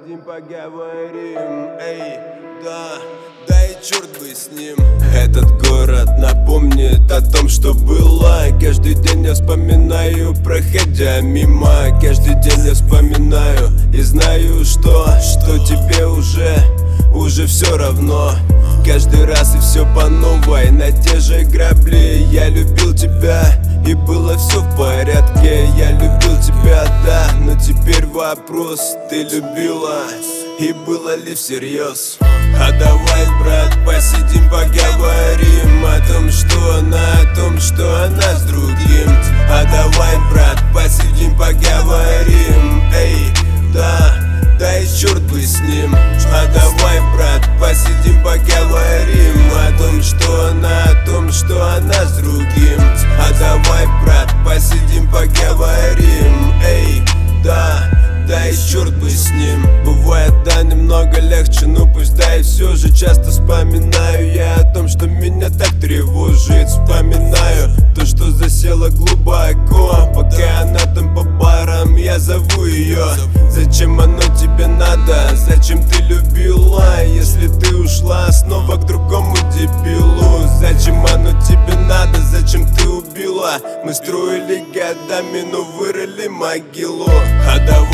посидим, поговорим. Эй, да, да и черт бы с ним. Этот город напомнит о том, что было. Каждый день я вспоминаю, проходя мимо. Каждый день я вспоминаю и знаю, что тебе уже все равно. Каждый раз и все по новой, на те же грабли. Я любил тебя, и было все в порядке. Я любил тебя, да, но теперь вопрос: ты любила, и было ли всерьез? А давай, брат, посидим, поговорим о том, что она с другим. А давай, брат, посидим, поговорим. Эй, да и черт бы с ним. А давай, брат, посидим, поговорим о том, что она с другим. А давай, брат, посидим, поговорим. Эй, да и черт бы с ним. Бывает, да, немного легче, но пусть да, и все же часто вспоминаю я о том, что меня так тревожит. Вспоминаю то, что засело глубоко. Пока она там по барам, я зову ее. Зачем оно тебе надо? Зачем ты любила, если ты ушла снова к другому дебилу? Зачем оно тебе надо? Зачем ты убила? Мы строили годами, но вырыли могилу. А давай,